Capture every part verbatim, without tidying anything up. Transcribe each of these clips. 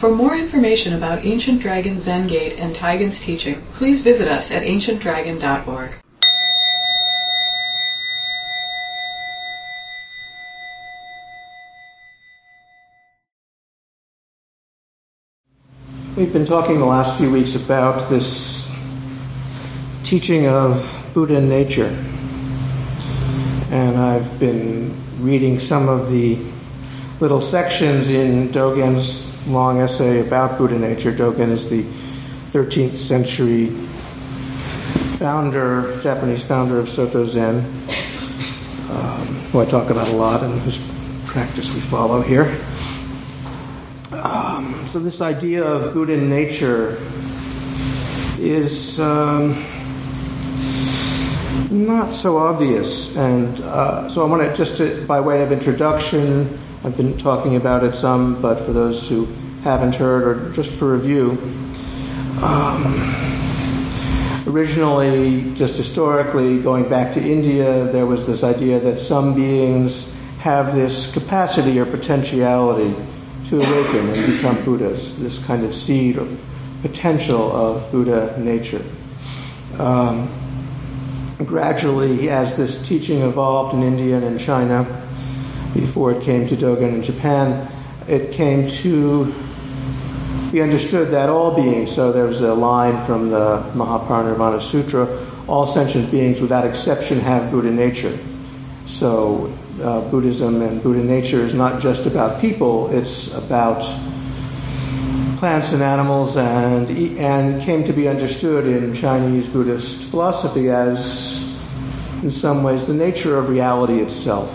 For more information about Ancient Dragon Zen Gate and Taigen's teaching, please visit us at ancient dragon dot org. We've been talking the last few weeks about this teaching of Buddha nature. And I've been reading some of the little sections in Dogen's long essay about Buddha nature. Dogen is the thirteenth century founder, Japanese founder of Soto Zen, um, who I talk about a lot and whose practice we follow here. Um, so this idea of Buddha nature is um, not so obvious, and uh, so I want to just to, by way of introduction, I've been talking about it some, but for those who haven't heard, or just for review, um, originally, just historically, going back to India, there was this idea that some beings have this capacity or potentiality to awaken and become Buddhas, this kind of seed or potential of Buddha nature. Um, gradually, as this teaching evolved in India and in China, before it came to Dogen in Japan, it came to be understood that all beings, so there's a line from the Mahaparinirvana Sutra, all sentient beings without exception have Buddha nature. So uh, Buddhism and Buddha nature is not just about people, it's about plants and animals, and and came to be understood in Chinese Buddhist philosophy as, in some ways, the nature of reality itself.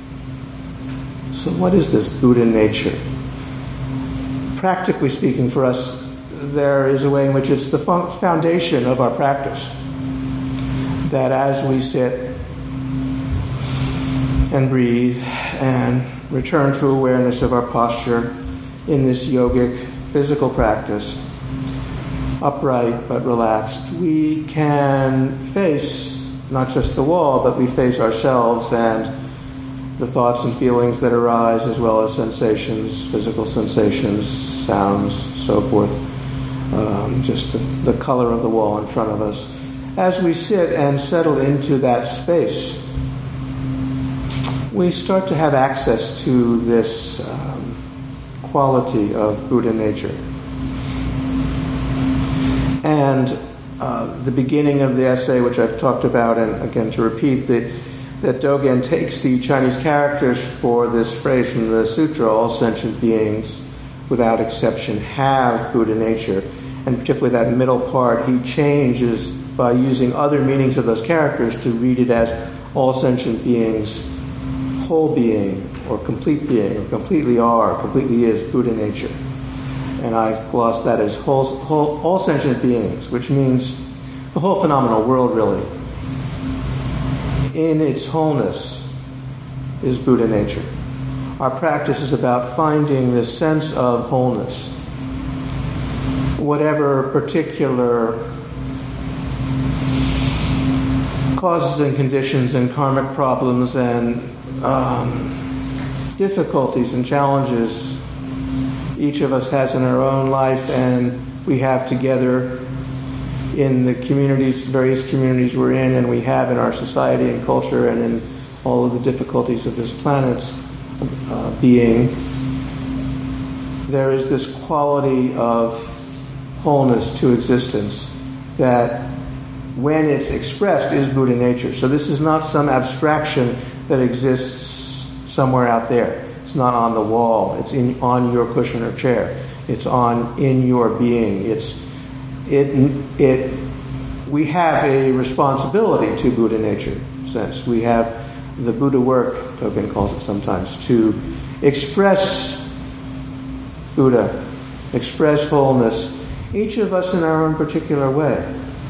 So what is this Buddha nature? Practically speaking, for us, there is a way in which it's the foundation of our practice. That as we sit and breathe and return to awareness of our posture in this yogic physical practice, upright but relaxed, we can face not just the wall, but we face ourselves and the thoughts and feelings that arise, as well as sensations, physical sensations, sounds, so forth, um, just the, the color of the wall in front of us. As we sit and settle into that space, we start to have access to this um, quality of Buddha nature. And uh, the beginning of the essay, which I've talked about, and again to repeat, that, that Dogen takes the Chinese characters for this phrase from the sutra, all sentient beings, without exception, have Buddha nature. And particularly that middle part, he changes by using other meanings of those characters to read it as all sentient beings, whole being, or complete being, or completely are, completely is Buddha nature. And I've glossed that as whole, whole, all sentient beings, which means the whole phenomenal world, really, in its wholeness, is Buddha nature. Our practice is about finding this sense of wholeness. Whatever particular causes and conditions and karmic problems and um, difficulties and challenges each of us has in our own life, and we have together in the communities, various communities we're in, and we have in our society and culture and in all of the difficulties of this planet's uh, being, there is this quality of wholeness to existence that, when it's expressed, is Buddha nature. So this is not some abstraction that exists somewhere out there. It's not on the wall. It's in, on your cushion or chair. It's on in your being. It's it it. We have a responsibility to Buddha nature. Sense we have the Buddha work, Dogen calls it sometimes, to express Buddha, express wholeness. Each of us in our own particular way.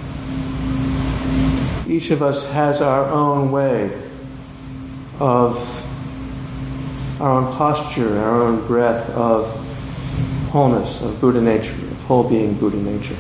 Each of us has our own way of our own posture, our own breath of wholeness, of Buddha nature, of whole being Buddha nature.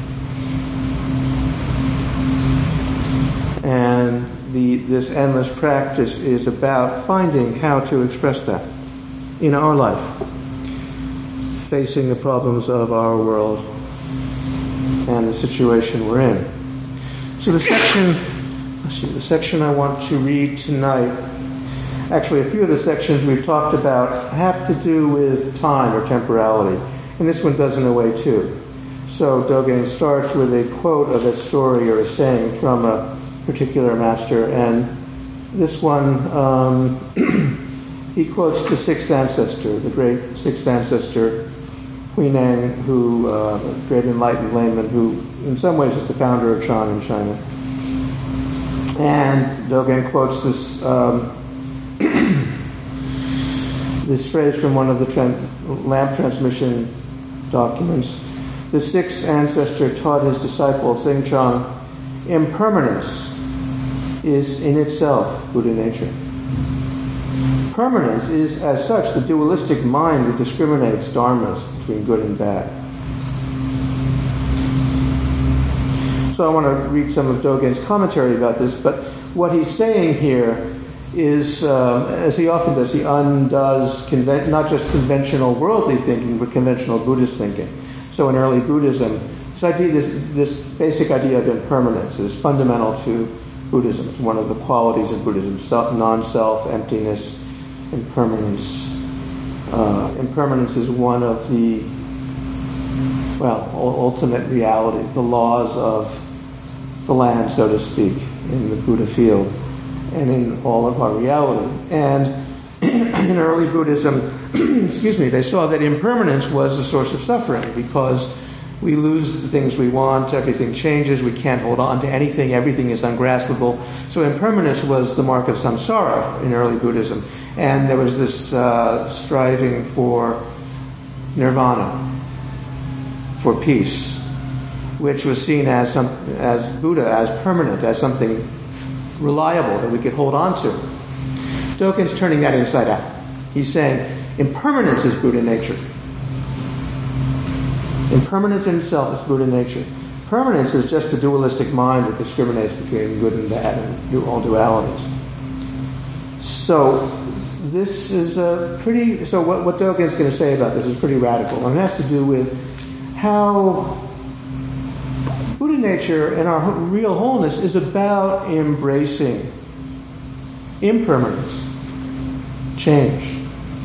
And the, this endless practice is about finding how to express that in our life. facing the problems of our world and the situation we're in. So the section, let's see, the section I want to read tonight, actually a few of the sections we've talked about have to do with time or temporality, and this one does in a way too. So Dogen starts with a quote of a story or a saying from a particular master, and this one, um, he quotes the sixth ancestor, the great sixth ancestor, Huineng, who, uh, a great enlightened layman, who in some ways is the founder of Chan in China. And Dogen quotes this um, this phrase from one of the trans- lamp transmission documents. The sixth ancestor taught his disciple, Xingchang, impermanence is in itself Buddha nature. Permanence is, as such, the dualistic mind that discriminates dharmas between good and bad. So I want to read some of Dogen's commentary about this, but what he's saying here is, um, as he often does, he undoes conven- not just conventional worldly thinking, but conventional Buddhist thinking. So in early Buddhism, this idea, this, this basic idea of impermanence is fundamental to Buddhism. It's one of the qualities of Buddhism: self, non-self, emptiness, impermanence. Uh, impermanence is one of the, well, ultimate realities, the laws of the land, so to speak, in the Buddha field and in all of our reality. And in early Buddhism, excuse me, they saw that impermanence was a source of suffering because we lose the things we want, everything changes, we can't hold on to anything, everything is ungraspable. So impermanence was the mark of samsara in early Buddhism. And there was this uh, striving for nirvana, for peace, which was seen as some, as Buddha, as permanent, as something reliable that we could hold on to. Dogen's turning that inside out. He's saying impermanence is Buddha nature. Impermanence in itself is Buddha nature. Permanence is just the dualistic mind that discriminates between good and bad and all dualities. So this is a pretty, so what, what Dogen's going to say about this is pretty radical, and it has to do with how Buddha nature and our real wholeness is about embracing impermanence, change.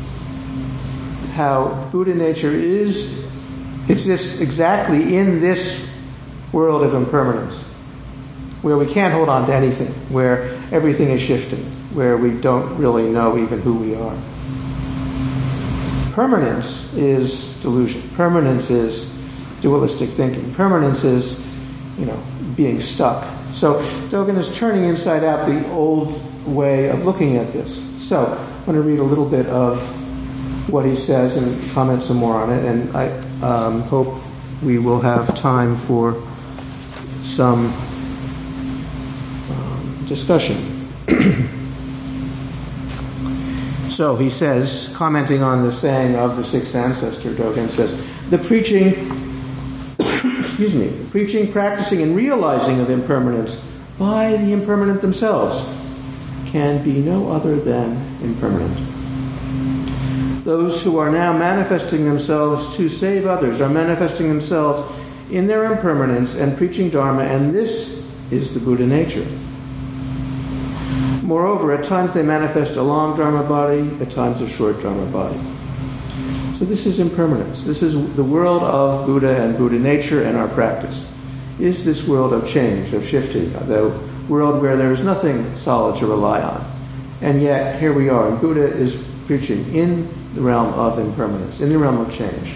How Buddha nature is exists exactly in this world of impermanence, where we can't hold on to anything, where everything is shifting, where we don't really know even who we are. Permanence is delusion. Permanence is dualistic thinking. Permanence is, you know, being stuck. So Dogen is turning inside out the old way of looking at this. So I'm going to read a little bit of what he says and comment some more on it, and I um, hope we will have time for some um, discussion. So he says, commenting on the saying of the sixth ancestor, Dogen says, the preaching, excuse me, the preaching, practicing, and realizing of impermanence by the impermanent themselves can be no other than impermanent. Those who are now manifesting themselves to save others are manifesting themselves in their impermanence and preaching Dharma, and this is the Buddha nature. Moreover, at times they manifest a long Dharma body, at times a short Dharma body. So this is impermanence. This is the world of Buddha and Buddha nature and our practice. Is this world of change, of shifting, the world where there is nothing solid to rely on. And yet, here we are, and Buddha is preaching in the realm of impermanence, in the realm of change.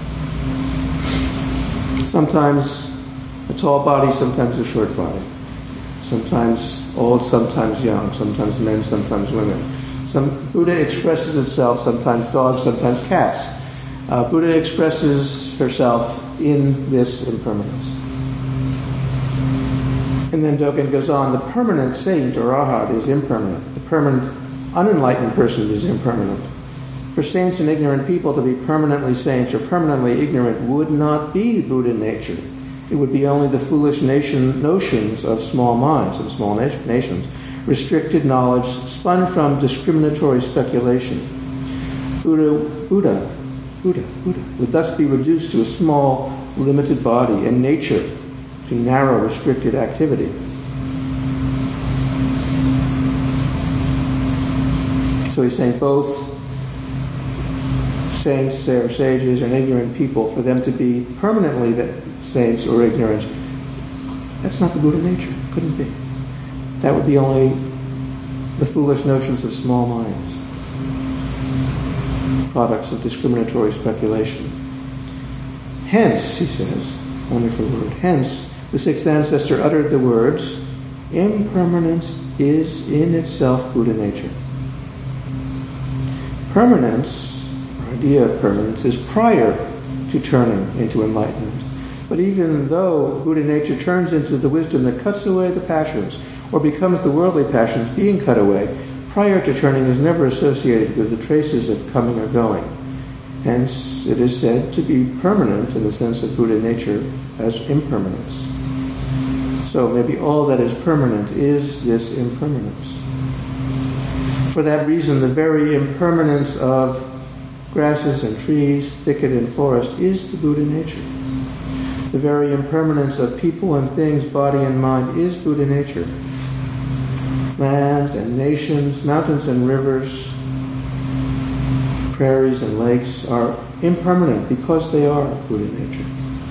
Sometimes a tall body, sometimes a short body. Sometimes old, sometimes young, sometimes men, sometimes women. Some Buddha expresses itself, sometimes dogs, sometimes cats. Uh, Buddha expresses herself in this impermanence. And then Dogen goes on, the permanent saint or arhat is impermanent. The permanent unenlightened person is impermanent. For saints and ignorant people to be permanently saints or permanently ignorant would not be Buddha nature. It would be only the foolish nation notions of small minds and small na- nations, restricted knowledge spun from discriminatory speculation. Buddha, Buddha Buddha, Buddha, would thus be reduced to a small, limited body and nature to narrow, restricted activity. So he's saying both saints or sages and ignorant people, for them to be permanently the saints or ignorant, that's not the Buddha nature. Couldn't be. That would be only the foolish notions of small minds, products of discriminatory speculation. Hence, he says, wonderful word, hence the sixth ancestor uttered the words, impermanence is in itself Buddha nature. Permanence, or idea of permanence, is prior to turning into enlightenment. But even though Buddha nature turns into the wisdom that cuts away the passions, or becomes the worldly passions being cut away, prior to turning is never associated with the traces of coming or going. Hence, it is said to be permanent in the sense of Buddha nature as impermanence. So maybe all that is permanent is this impermanence. For that reason, the very impermanence of grasses and trees, thicket and forest is the Buddha nature. The very impermanence of people and things, body and mind, is Buddha nature. Lands and nations, mountains and rivers, prairies and lakes are impermanent because they are Buddha nature.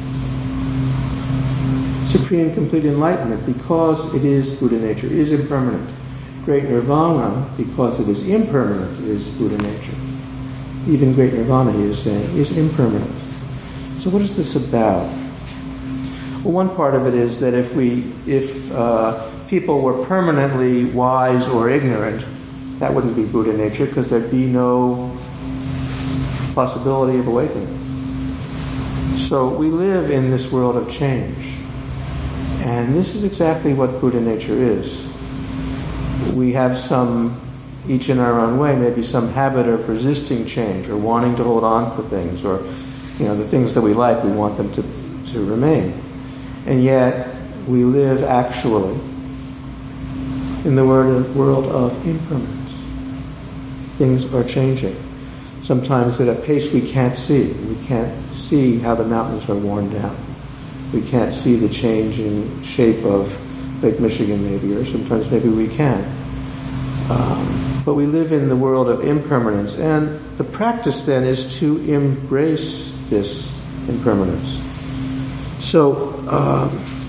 Supreme complete enlightenment, because it is Buddha nature, is impermanent. Great nirvana, because it is impermanent, is Buddha nature. Even great nirvana, he is saying, is impermanent. So what is this about? Well, one part of it is that if we, if uh, people were permanently wise or ignorant, that wouldn't be Buddha nature, because there'd be no possibility of awakening. So we live in this world of change. And this is exactly what Buddha nature is. We have some, each in our own way, maybe some habit of resisting change or wanting to hold on to things, or, you know, the things that we like, we want them to, to remain. And yet, we live actually in the world of impermanence. Things are changing. Sometimes at a pace we can't see. We can't see how the mountains are worn down. We can't see the changing shape of Lake Michigan maybe, or sometimes maybe we can. Um, but we live in the world of impermanence, and the practice then is to embrace this impermanence. So, um,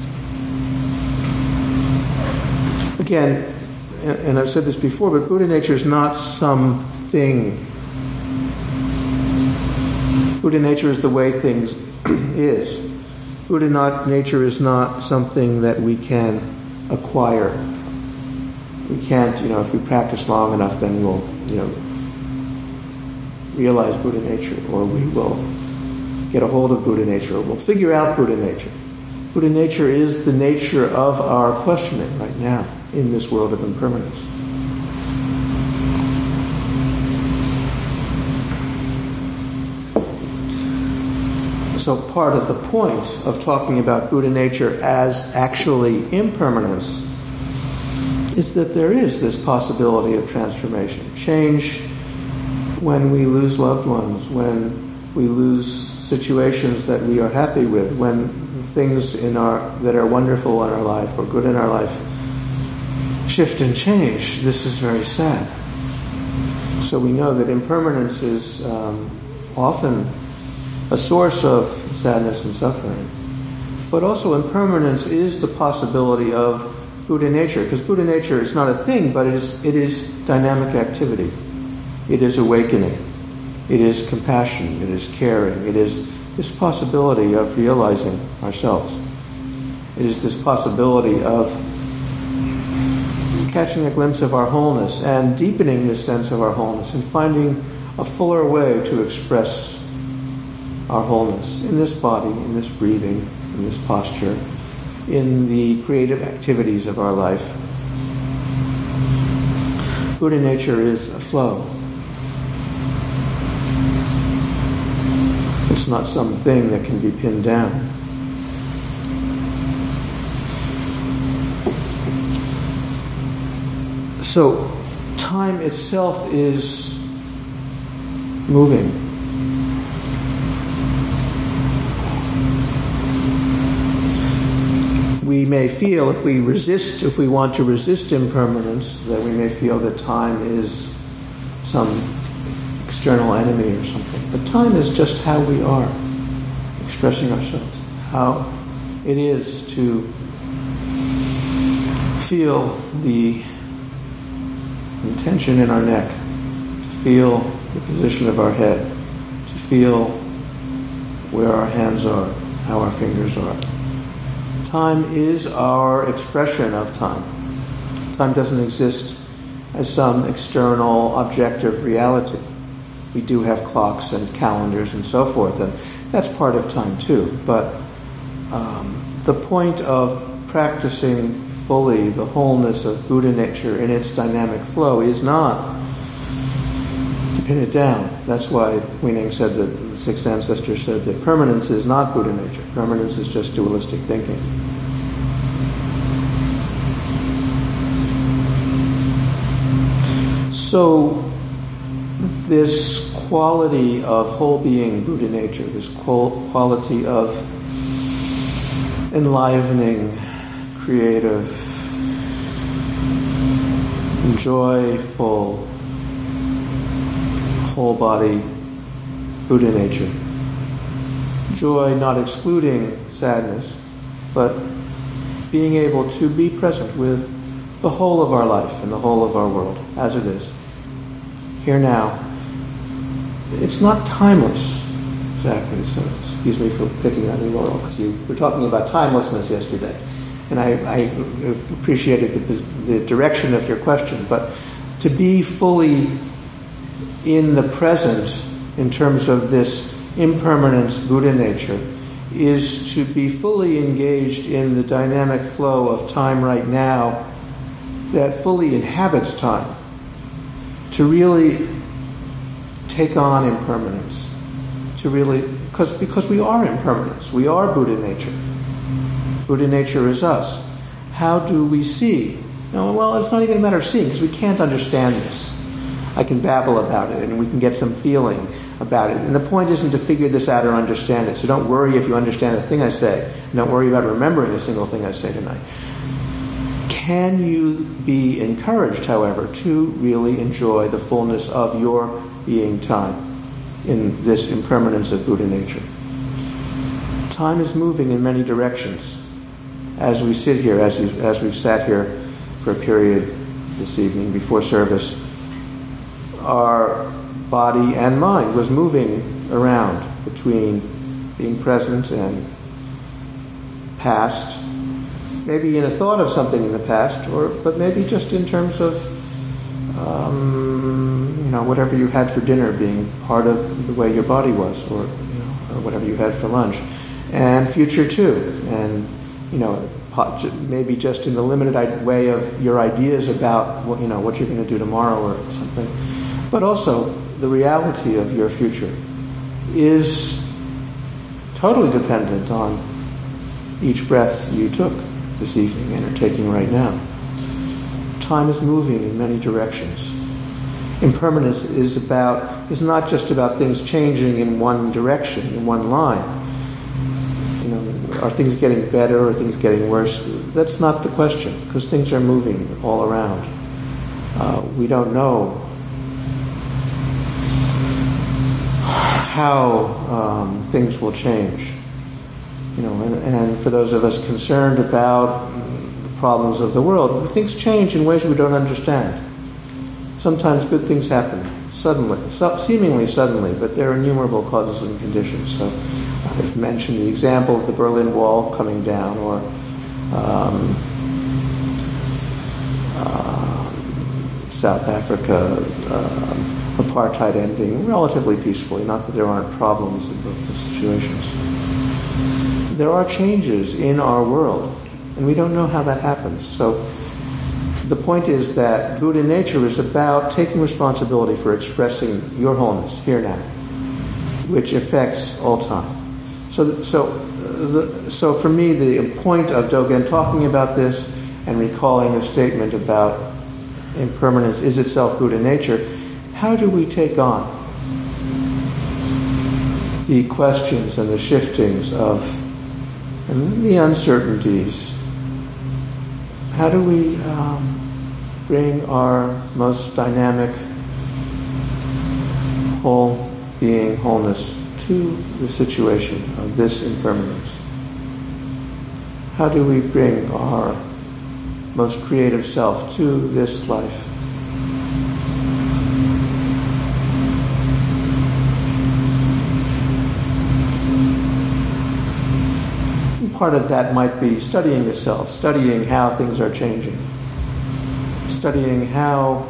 again, and, and I've said this before, but Buddha nature is not something. Buddha nature is the way things is. Buddha not, nature is not something that we can acquire. We can't, you know, if we practice long enough, then we'll, you know, realize Buddha nature, or we will get a hold of Buddha nature, or we'll figure out Buddha nature. Buddha nature is the nature of our questioning right now in this world of impermanence. So part of the point of talking about Buddha nature as actually impermanence is that there is this possibility of transformation. Change when we lose loved ones, when we lose situations that we are happy with, when the things in our that are wonderful in our life or good in our life shift and change. This is very sad. So we know that impermanence is um, often a source of sadness and suffering. But also impermanence is the possibility of Buddha nature, because Buddha nature is not a thing, but it is it is dynamic activity. It is awakening. It is compassion. It is caring. It is this possibility of realizing ourselves. It is this possibility of catching a glimpse of our wholeness and deepening this sense of our wholeness and finding a fuller way to express our wholeness in this body, in this breathing, in this posture, in the creative activities of our life. Buddha nature is a flow. It's not something that can be pinned down. So, time itself is moving. we may feel, if we resist, if we want to resist impermanence, that we may feel that time is some external enemy or something. But time is just how we are, expressing ourselves, how it is to feel the tension in our neck, to feel the position of our head, to feel where our hands are, how our fingers are. Time is our expression of time. Time doesn't exist as some external objective reality. We do have clocks and calendars and so forth, and that's part of time too. But um, the point of practicing fully the wholeness of Buddha nature in its dynamic flow is not to pin it down. That's why Huineng said that, the sixth ancestor said that permanence is not Buddha nature. Permanence is just dualistic thinking. So this quality of whole being Buddha nature, this quality of enlivening, creative, joyful, whole body Buddha nature. Joy not excluding sadness, but being able to be present with the whole of our life and the whole of our world as it is. Here now. It's not timeless, exactly. So excuse me for picking on you, Laurel, because you were talking about timelessness yesterday. And I, I appreciated the, the direction of your question, but to be fully in the present in terms of this impermanence Buddha nature is to be fully engaged in the dynamic flow of time right now that fully inhabits time, to really take on impermanence, to really, because because we are impermanence, we are Buddha nature. Buddha nature is us. How do we see? No, well, it's not even a matter of seeing, because we can't understand this. I can babble about it, and we can get some feeling about it. And the point isn't to figure this out or understand it. So don't worry if you understand a thing I say. And don't worry about remembering a single thing I say tonight. Can you be encouraged, however, to really enjoy the fullness of your being time in this impermanence of Buddha nature? Time is moving in many directions. As we sit here, as, you, as we've sat here for a period this evening before service, our body and mind was moving around between being present and past, maybe in a thought of something in the past, or but maybe just in terms of um, you know, whatever you had for dinner being part of the way your body was, or you know, or whatever you had for lunch, and future too, and you know, maybe just in the limited way of your ideas about what you know what you're going to do tomorrow or something, but also the reality of your future is totally dependent on each breath you took this evening and are taking right now. Time is moving in many directions. Impermanence is about is not just about things changing in one direction, in one line. You know, are things getting better or things getting worse? That's not the question, because things are moving all around. Uh, we don't know how um, things will change. You know, and, and for those of us concerned about the problems of the world, things change in ways we don't understand. Sometimes good things happen suddenly, so, seemingly suddenly, but there are innumerable causes and conditions. So I've mentioned the example of the Berlin Wall coming down, or um, uh, South Africa, uh, apartheid ending relatively peacefully, not that there aren't problems in both the situations. There are changes in our world, and we don't know how that happens. So the point is that Buddha nature is about taking responsibility for expressing your wholeness here now, which affects all time. So, so, uh, the, so for me, the point of Dogen talking about this and recalling the statement about impermanence is itself Buddha nature, how do we take on the questions and the shiftings of and the uncertainties how do we um, bring our most dynamic whole being, wholeness, to the situation of this impermanence? How do we bring our most creative self to this life? And part of that might be studying the self, studying how things are changing, studying how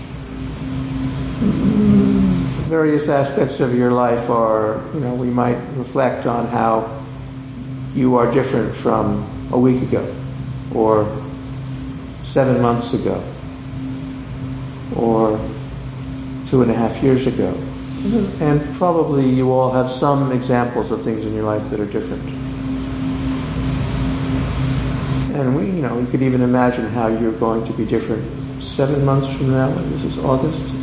various aspects of your life are, you know, we might reflect on how you are different from a week ago, or seven months ago, or two and a half years ago. Mm-hmm. And probably you all have some examples of things in your life that are different. And we, you know, you could even imagine how you're going to be different seven months from now. This is August.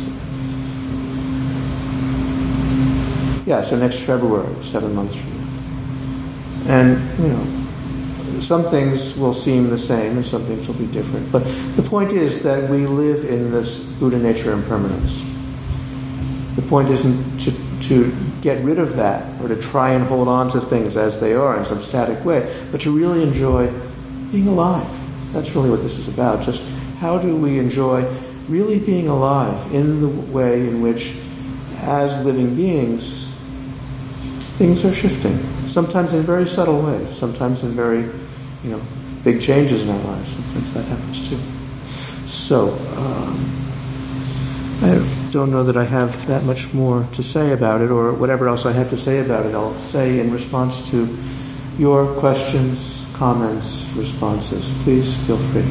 Yeah, so next February, seven months from now. And, you know, some things will seem the same and some things will be different. But the point is that we live in this Buddha nature impermanence. The point isn't to, to get rid of that or to try and hold on to things as they are in some static way, but to really enjoy being alive. That's really what this is about. Just how do we enjoy really being alive in the way in which, as living beings, things are shifting, sometimes in very subtle ways, sometimes in very, you know, big changes in our lives. Sometimes that happens too. So, um, I don't know that I have that much more to say about it, or whatever else I have to say about it, I'll say in response to your questions, comments, responses. Please feel free.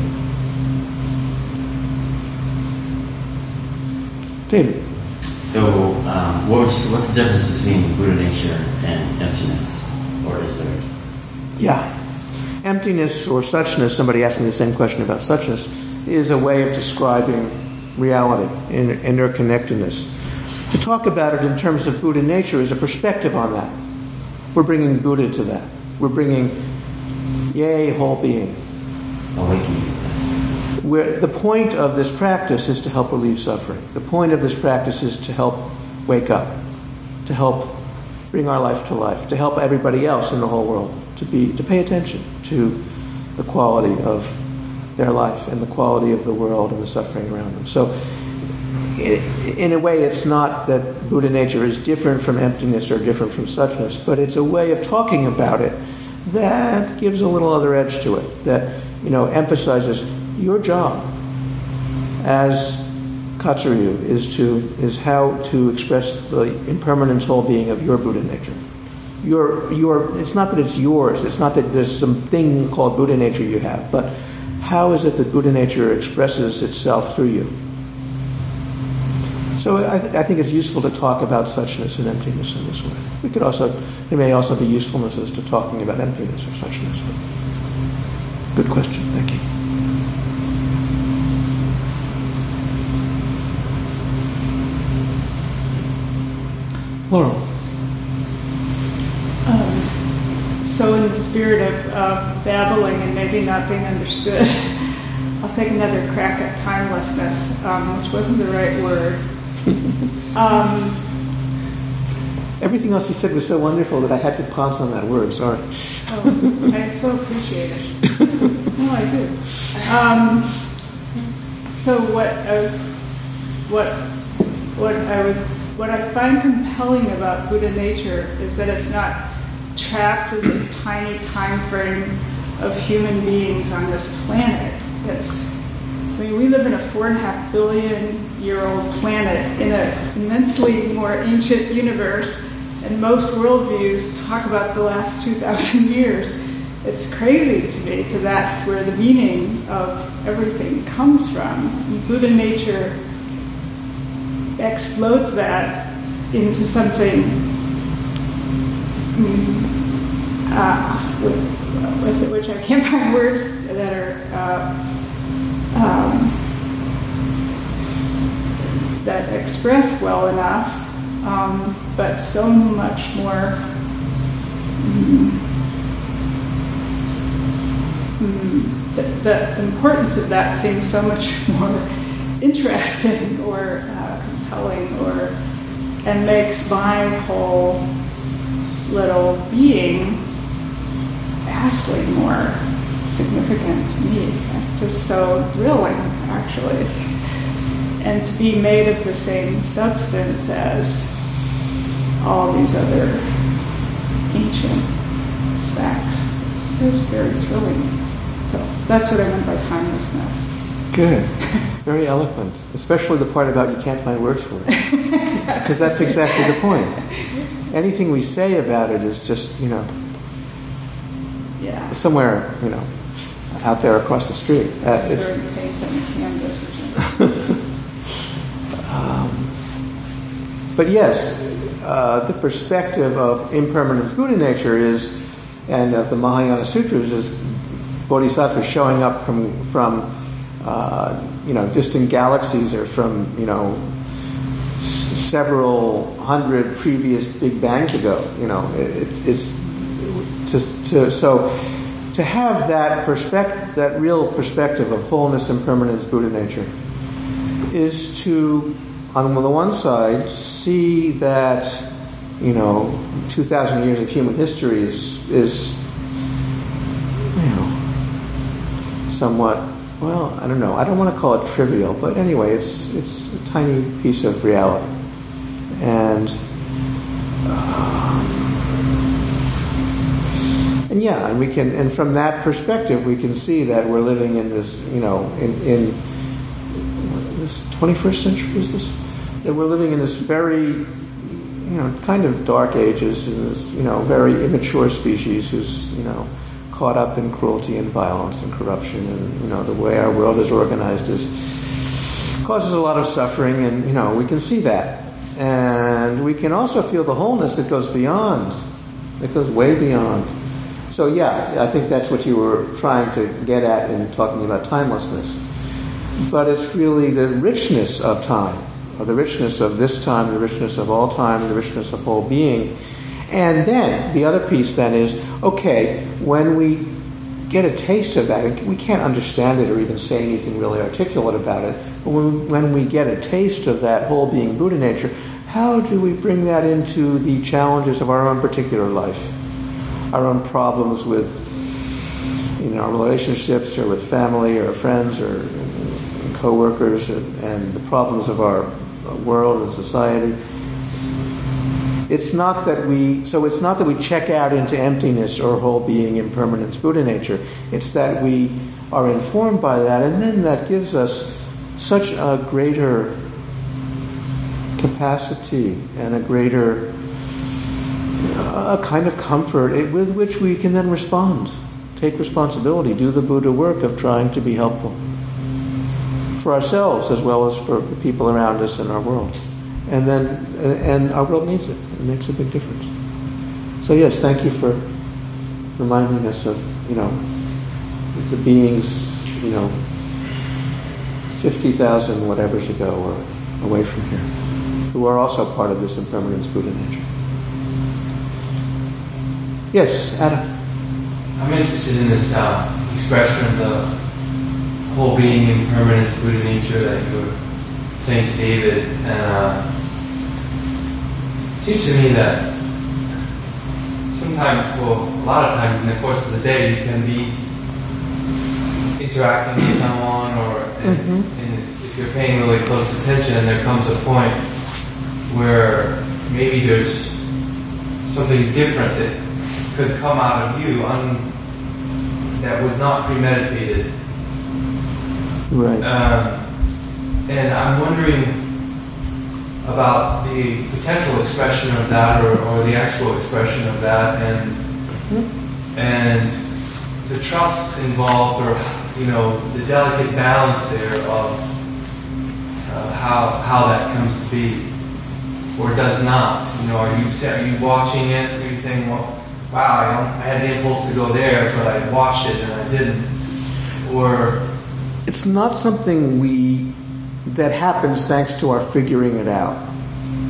David. So, um, what's, what's the difference between Buddha nature and emptiness? Or is there? Yeah. Emptiness or suchness, somebody asked me the same question about suchness, is a way of describing reality, in interconnectedness. To talk about it in terms of Buddha nature is a perspective on that. We're bringing Buddha to that. We're bringing, yay, whole being. Awakening. Where the point of this practice is to help relieve suffering. The point of this practice is to help wake up, to help bring our life to life, to help everybody else in the whole world to be to pay attention to the quality of their life and the quality of the world and the suffering around them. So, in a way, it's not that Buddha nature is different from emptiness or different from suchness, but it's a way of talking about it that gives a little other edge to it, that, you know, emphasizes your job as Katsuryu is to is how to express the impermanent whole being of your Buddha nature. Your your it's not that it's yours, it's not that there's some thing called Buddha nature you have, but how is it that Buddha nature expresses itself through you? So I, th- I think it's useful to talk about suchness and emptiness in this way. We could also there may also be usefulnesses to talking about emptiness or suchness. Good question, thank you. Laurel. Um, so in the spirit of uh, babbling and maybe not being understood, I'll take another crack at timelessness, um, which wasn't the right word. Um, Everything else you said was so wonderful that I had to pause on that word, sorry. Oh, I so appreciate it. No, I do. Um, so what I was, what, what I would What I find compelling about Buddha nature is that it's not trapped in this tiny time frame of human beings on this planet. It's, I mean, we live in a four and a half billion year old planet in an immensely more ancient universe, and most worldviews talk about the last two thousand years. It's crazy to me that that's where the meaning of everything comes from. And Buddha nature explodes that into something uh, with, with which I can't find words that are uh, um, that express well enough, um, but so much more mm, mm, th- the importance of that seems so much more interesting or uh, compelling, or and makes my whole little being vastly more significant to me. It's just so thrilling, actually. And to be made of the same substance as all these other ancient specs. It's just very thrilling. So that's what I meant by timelessness. Good. Very eloquent. Especially the part about you can't find words for it. Because exactly. That's exactly the point. Anything we say about it is just, you know, yeah. somewhere, you know, out there across the street. Uh, it's, um, but yes, uh, the perspective of impermanence Buddha nature is, and of the Mahayana Sutras, is bodhisattva showing up from from uh, you know distant galaxies, or from you know s- several hundred previous Big Bangs ago. You know, it, it's to, to so. To have that perspective, that real perspective of wholeness, impermanence, Buddha nature, is to, on the one side, see that, you know, two thousand years of human history is, is, you know, somewhat, well, I don't know, I don't want to call it trivial, but anyway, it's it's a tiny piece of reality. And, uh, And yeah, and we can, and from that perspective, we can see that we're living in this, you know, in, in this twenty-first century, is this? That we're living in this very, you know, kind of dark ages, in this, you know, very immature species who's, you know, caught up in cruelty and violence and corruption, and, you know, the way our world is organized is, causes a lot of suffering, and, you know, we can see that. And we can also feel the wholeness that goes beyond, that goes way beyond. So yeah, I think that's what you were trying to get at in talking about timelessness. But it's really the richness of time, or the richness of this time, the richness of all time, the richness of whole being. And then, the other piece then is, okay, when we get a taste of that, and we can't understand it or even say anything really articulate about it, but when, when we get a taste of that whole being Buddha nature, how do we bring that into the challenges of our own particular life? Our own problems with, you know, our relationships, or with family, or friends, or co-workers, and, and the problems of our world and society. It's not that we, so it's not that we check out into emptiness or whole being, impermanence, Buddha nature. It's that we are informed by that, and then that gives us such a greater capacity and a greater a kind of comfort with which we can then respond, take responsibility, do the Buddha work of trying to be helpful for ourselves as well as for the people around us in our world. And then, and our world needs it. It makes a big difference. So yes, thank you for reminding us of, you know, the beings, you know, fifty thousand whatevers ago or away from here, who are also part of this impermanence Buddha nature. Yes, Adam. I'm interested in this uh, expression of the whole being, impermanence, Buddha nature that you were saying to David. And uh, it seems to me that sometimes, well, a lot of times in the course of the day, you can be interacting with someone, or and, mm-hmm. and if you're paying really close attention, there comes a point where maybe there's something different that could come out of you un, that was not premeditated. Right. Um, and I'm wondering about the potential expression of that, or, or the actual expression of that, and mm-hmm. and the trust involved, or you know, the delicate balance there of uh, how how that comes to be, or does not. You know, are you are you watching it? Are you saying, well, wow, I, don't, I had the impulse to go there, but I watched it and I didn't. Or it's not something we that happens thanks to our figuring it out.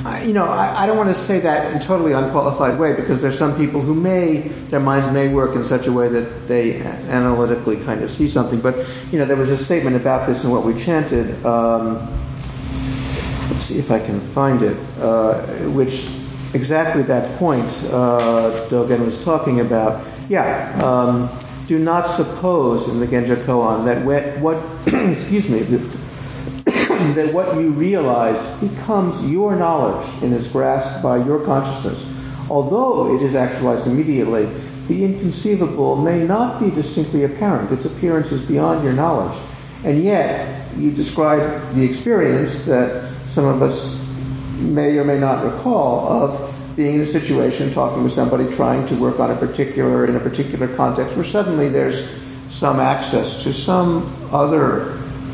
I, you know, I, I don't want to say that in a totally unqualified way, because there's some people who may, their minds may work in such a way that they analytically kind of see something. But, you know, there was a statement about this in what we chanted. Um, let's see if I can find it, uh, which exactly that point uh, Dogen was talking about. Yeah, um, do not suppose in the Genja Koan that what, what excuse me, that what you realize becomes your knowledge and is grasped by your consciousness. Although it is actualized immediately, the inconceivable may not be distinctly apparent. Its appearance is beyond your knowledge. And yet, you describe the experience that some of us may or may not recall of being in a situation, talking with somebody, trying to work on a particular, in a particular context, where suddenly there's some access to some other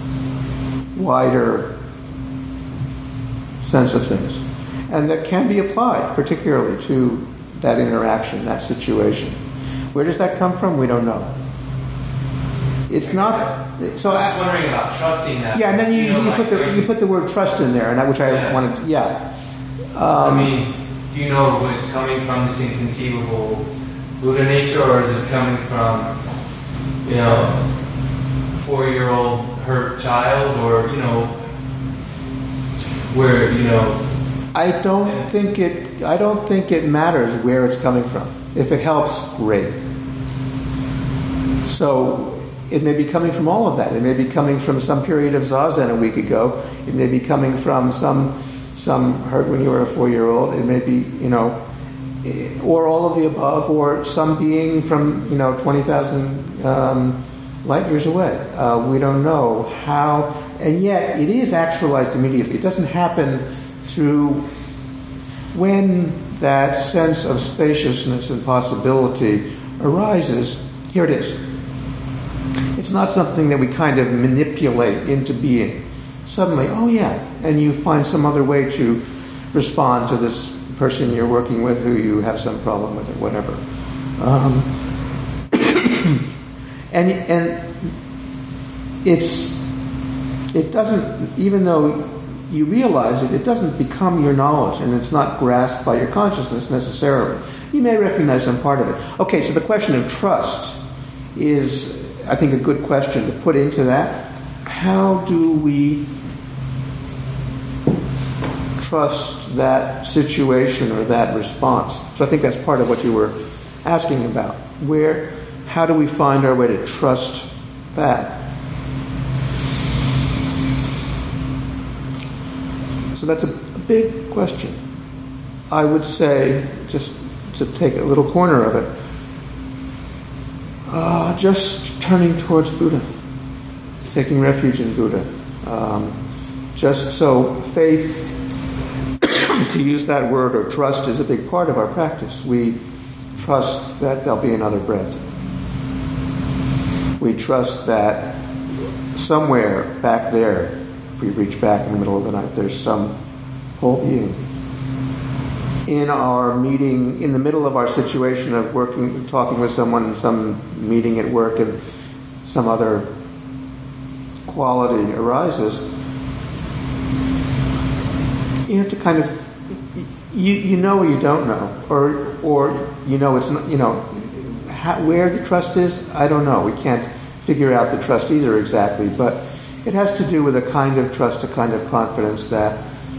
wider sense of things, and that can be applied particularly to that interaction, that situation. Where does that come from? We don't know. It's not. So I was I, wondering about trusting that. Yeah, and then you, you know, you like put the you put the word trust in there, and that, which I yeah. wanted. To, yeah. I Um, mean, do you know when it's coming from this inconceivable Buddha nature, or is it coming from, you know, four-year-old hurt child, or, you know, where, you know... I don't yeah. think it I don't think it matters where it's coming from. If it helps, great. So it may be coming from all of that. It may be coming from some period of Zazen a week ago. It may be coming from some some hurt when you were a four-year-old. It may be, you know, or all of the above, or some being from, you know, twenty thousand um, light years away. Uh, we don't know how, and yet it is actualized immediately. It doesn't happen through when that sense of spaciousness and possibility arises. Here it is. It's not something that we kind of manipulate into being. Suddenly, oh yeah, and you find some other way to respond to this person you're working with who you have some problem with or whatever. Um, and and it's it doesn't, even though you realize it, it doesn't become your knowledge, and it's not grasped by your consciousness necessarily. You may recognize some part of it. Okay, so the question of trust is, I think, a good question to put into that. How do we trust that situation or that response? So I think that's part of what you were asking about. Where, how do we find our way to trust that? So that's a, a big question. I would say, just to take a little corner of it, uh, just turning towards Buddha, taking refuge in Buddha. Um, just so faith, to use that word, or trust, is a big part of our practice. We trust that there'll be another breath. We trust that somewhere back there, if we reach back in the middle of the night, there's some whole being. In our meeting, in the middle of our situation of working, talking with someone in some meeting at work, and some other quality arises, you have to kind of, you you know or you don't know, or or you know it's not, you know, how, where the trust is, I don't know. We can't figure out the trust either exactly, but it has to do with a kind of trust, a kind of confidence that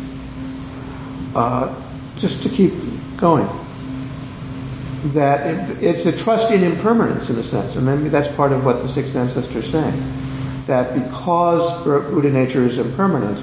uh, just to keep going. That it, it's a trust in impermanence, in a sense, and maybe that's part of what the sixth ancestor is saying. That because Buddha nature is impermanent,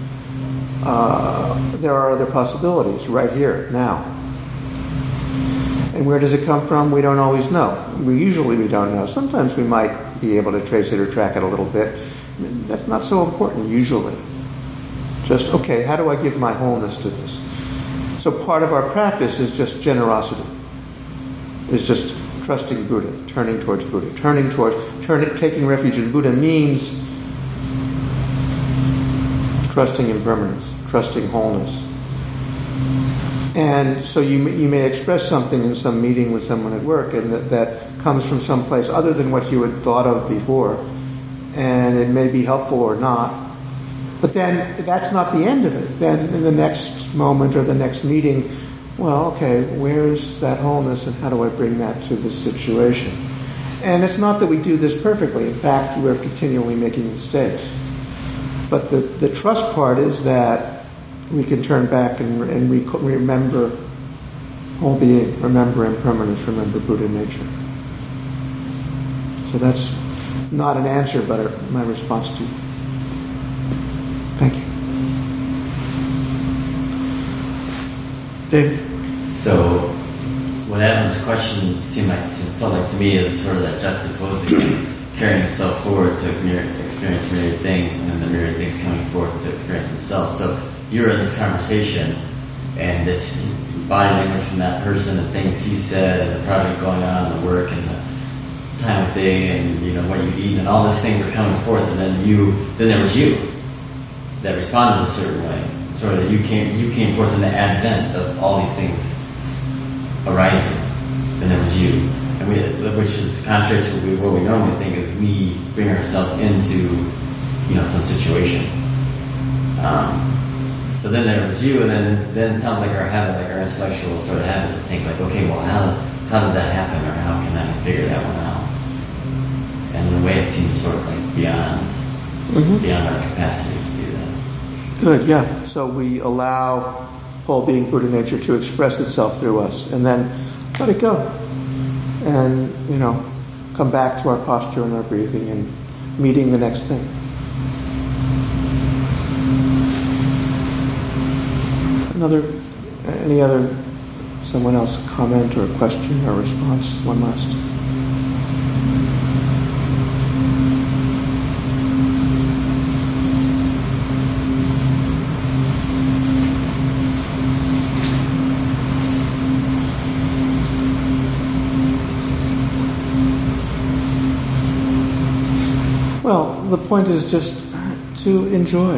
uh, there are other possibilities right here, now. And where does it come from? We don't always know. We usually we don't know. Sometimes we might be able to trace it or track it a little bit. That's not so important usually. Just, okay, how do I give my wholeness to this? So part of our practice is just generosity. Is just trusting Buddha, turning towards Buddha, turning towards, turning, taking refuge in Buddha means trusting impermanence, trusting wholeness. And so you may, you may express something in some meeting with someone at work, and that, that comes from some place other than what you had thought of before, and it may be helpful or not. But then that's not the end of it. Then in the next moment or the next meeting, well, okay, where's that wholeness and how do I bring that to this situation? And it's not that we do this perfectly. In fact, we're continually making mistakes. But the, the trust part is that we can turn back and, and re- remember whole being, remember impermanence, remember Buddha nature. So that's not an answer, but a, my response to you. Thank you. David? So, what Adam's question seemed like, felt like to me is sort of that juxtaposing, carrying himself forward to experience myriad things, and then the myriad things coming forth to experience himself. So, you're in this conversation, and this body language from that person, the things he said, and the project going on, the work, and the time of day, and you know what you eat, and all these things were coming forth, and then you, then there was you that responded a certain way, sort of that you came, you came forth in the advent of all these things arising, and there was you, and we, which is contrary to what we, what we normally think is we bring ourselves into, you know, some situation. Um, so then there was you, and then then it sounds like our habit, like our intellectual sort of habit to think like, okay, well, how how did that happen, or how can I figure that one out? And in a way, it seems sort of like beyond mm-hmm. beyond our capacity to do that. Good, yeah. So we allow whole being Buddha nature to express itself through us, and then let it go, and you know, come back to our posture and our breathing and meeting the next thing. Another, any other, someone else comment or question or response? One last. Well, the point is just to enjoy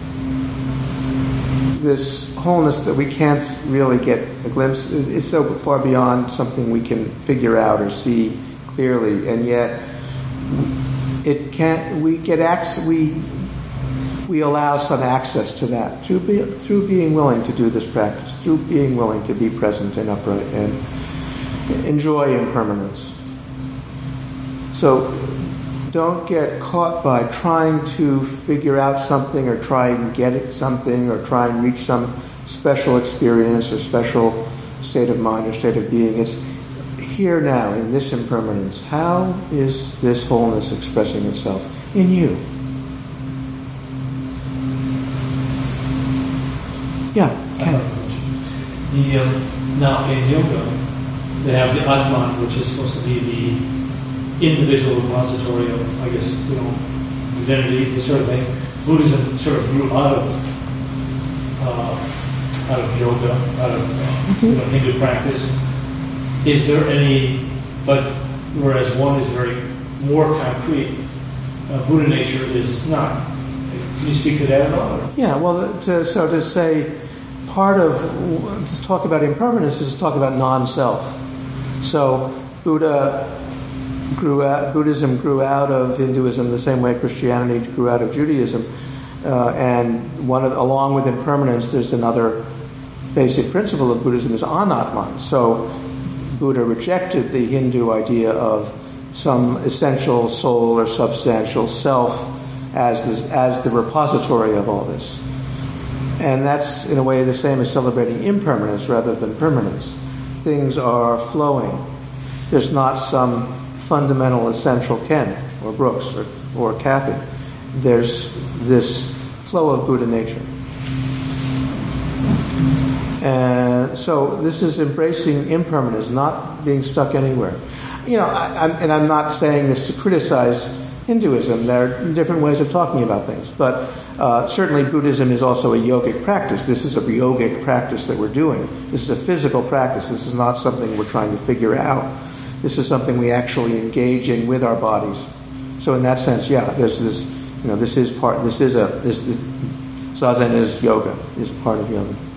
this wholeness that we can't really get a glimpse. It's so far beyond something we can figure out or see clearly, and yet it can't. We get access. We we allow some access to that through be, through being willing to do this practice, through being willing to be present and upright and enjoy impermanence. So don't get caught by trying to figure out something or try and get it something or try and reach some special experience or special state of mind or state of being. It's here now in this impermanence. How is this wholeness expressing itself in you? Yeah, Ken. The, um, now in yoga, they have the Atman, which is supposed to be the individual repository of, I guess, you know, divinity, this sort of thing. Buddhism sort of grew out of uh, out of yoga, out of uh, you know, Hindu practice. Is there any, but whereas one is very more concrete, uh, Buddha nature is not. Can you speak to that at all? Or? Yeah, well, to, so to say, part of, to talk about impermanence is to talk about non-self. So Buddha grew out, Buddhism grew out of Hinduism the same way Christianity grew out of Judaism, uh, and one of, along with impermanence, there's another basic principle of Buddhism is anatman. So Buddha rejected the Hindu idea of some essential soul or substantial self as the, as the repository of all this. And that's, in a way, the same as celebrating impermanence rather than permanence. Things are flowing. There's not some fundamental essential Ken or Brooks or, or Kathy. There's this flow of Buddha nature. And so this is embracing impermanence, not being stuck anywhere. You know, I, I'm, and I'm not saying this to criticize Hinduism. There are different ways of talking about things. But uh, certainly Buddhism is also a yogic practice. This is a yogic practice that we're doing. This is a physical practice. This is not something we're trying to figure out. This is something we actually engage in with our bodies. So in that sense, yeah, there's this, you know, this is part, this is a, this, this Zazen is yoga, is part of yoga.